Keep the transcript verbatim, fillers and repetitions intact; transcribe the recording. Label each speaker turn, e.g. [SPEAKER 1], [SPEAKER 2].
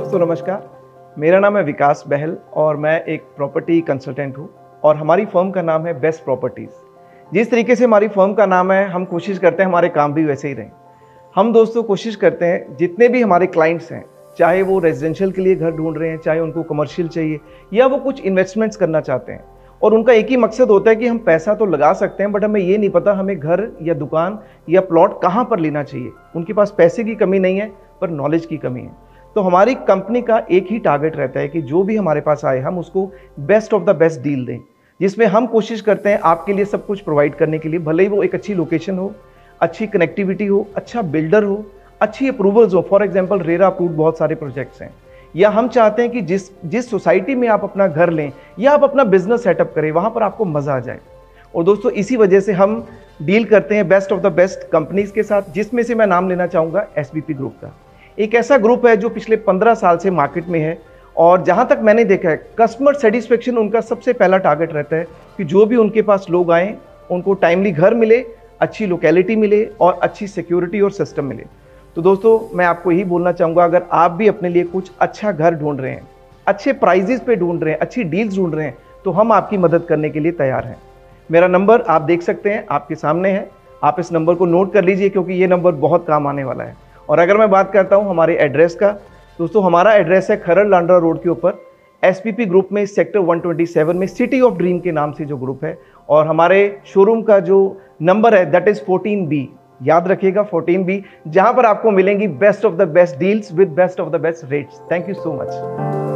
[SPEAKER 1] दोस्तों नमस्कार, मेरा नाम है विकास बहल और मैं एक प्रॉपर्टी कंसल्टेंट हूँ और हमारी फर्म का नाम है बेस्ट प्रॉपर्टीज़। जिस तरीके से हमारी फर्म का नाम है, हम कोशिश करते हैं हमारे काम भी वैसे ही रहें। हम दोस्तों कोशिश करते हैं जितने भी हमारे क्लाइंट्स हैं, चाहे वो रेजिडेंशियल के लिए घर ढूंढ रहे हैं, चाहे उनको कमर्शियल चाहिए या वो कुछ इन्वेस्टमेंट्स करना चाहते हैं, और उनका एक ही मकसद होता है कि हम पैसा तो लगा सकते हैं बट हमें ये नहीं पता हमें घर या दुकान या प्लॉट कहाँ पर लेना चाहिए। उनके पास पैसे की कमी नहीं है पर नॉलेज की कमी है। तो हमारी कंपनी का एक ही टारगेट रहता है कि जो भी हमारे पास आए हम उसको best of the best deal दें, जिसमें हम कोशिश करते हैं आपके लिए सब कुछ प्रोवाइड करने के लिए, भले ही वो एक अच्छी लोकेशन हो, अच्छी कनेक्टिविटी हो, अच्छा बिल्डर हो, अच्छी अप्रूवल्स हो। फॉर एग्जांपल रेरा अप्रूव्ड बहुत सारे प्रोजेक्ट्स हैं, या हम चाहते हैं कि जिस जिस सोसाइटी में आप अपना घर लें या आप अपना बिजनेस सेटअप करें वहाँ पर आपको मज़ा आ जाए। और दोस्तों इसी वजह से हम डील करते हैं best of the best companies के साथ, जिसमें से मैं नाम लेना चाहूँगा एसबीपी ग्रुप का। एक ऐसा ग्रुप है जो पिछले पंद्रह साल से मार्केट में है और जहाँ तक मैंने देखा है कस्टमर सेटिस्फेक्शन उनका सबसे पहला टारगेट रहता है कि जो भी उनके पास लोग आएँ उनको टाइमली घर मिले, अच्छी लोकेलिटी मिले और अच्छी सिक्योरिटी और सिस्टम मिले। तो दोस्तों मैं आपको यही बोलना चाहूँगा, अगर आप भी अपने लिए कुछ अच्छा घर ढूंढ रहे हैं, अच्छे प्राइजेस पे ढूंढ रहे हैं, अच्छी डील्स ढूंढ रहे हैं, तो हम आपकी मदद करने के लिए तैयार हैं। मेरा नंबर आप देख सकते हैं, आपके सामने है, आप इस नंबर को नोट कर लीजिए क्योंकि ये नंबर बहुत काम आने वाला है। और अगर मैं बात करता हूँ हमारे एड्रेस का, दोस्तों हमारा एड्रेस है खरड़ लांड्रा रोड के ऊपर एसपीपी ग्रुप में सेक्टर एक सौ सत्ताईस में सिटी ऑफ ड्रीम के नाम से जो ग्रुप है, और हमारे शोरूम का जो नंबर है दैट इज फोर्टीन बी, याद रखिएगा फोर्टीन बी, जहां पर आपको मिलेंगी best of the best deals with best of the best rates. Thank you so much.